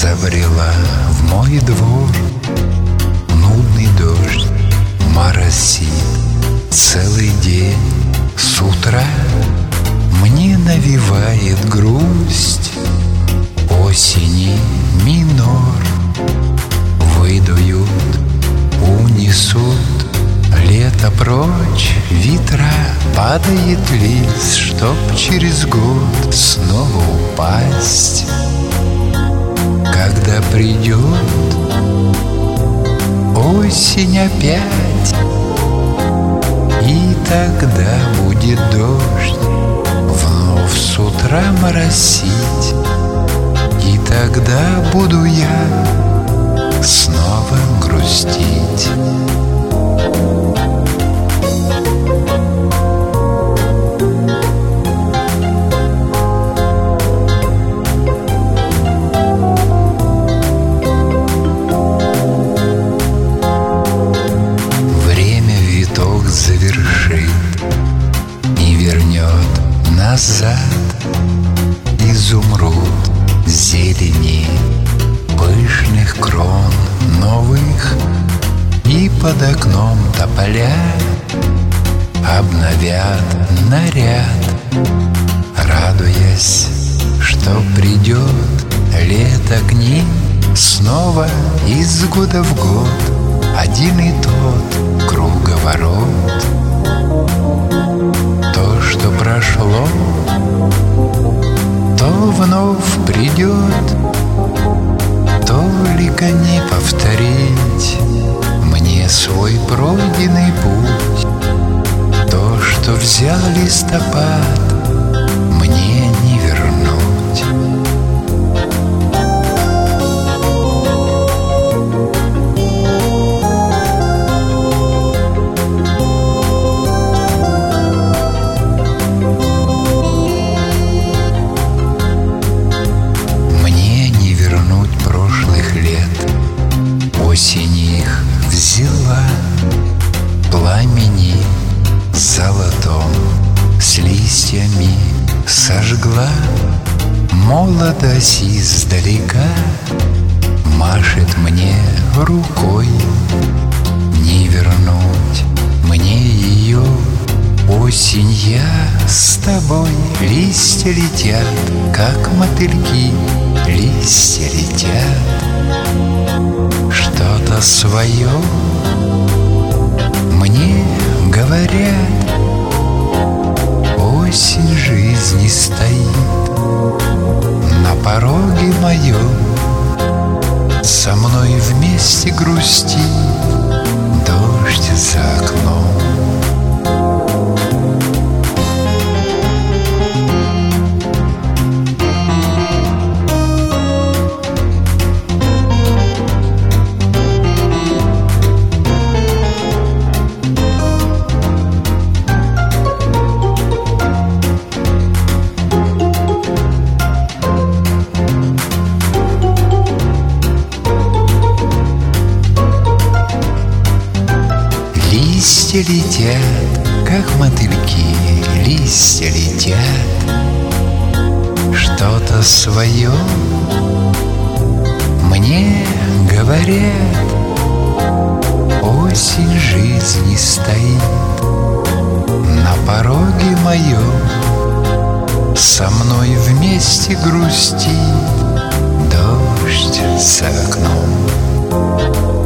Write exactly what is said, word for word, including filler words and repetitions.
Забрела в мой двор, нудный дождь моросит целый день. С утра мне навевает грусть осени минор. Выдуют, унесут лето прочь ветра. Падает лист, чтоб через год снова упасть. Когда придет осень опять, и тогда будет дождь вновь с утра моросить, и тогда буду я снова грустить. Завершит и вернет назад изумруд зелени пышных крон новых, и под окном тополя обновят наряд, радуясь, что придет лето к ним снова из года в год. Один и тот круговорот. То, что прошло, то вновь придет. Только не повторить мне свой пройденный путь. То, что взял листопад, мне не вернуть. Осень их взяла, пламени золотом с листьями сожгла. Молодость издалека машет мне рукой. Не вернуть мне ее, осень, я с тобой. Листья летят, как мотыльки, листья летят. Что-то свое мне говорят. Осень жизни стоит на пороге моем, со мной вместе грустит дождь за окном. Листья летят, как мотыльки, листья летят. Что-то свое мне говорят. Осень жизни стоит на пороге моем, со мной вместе грустит дождь за окном.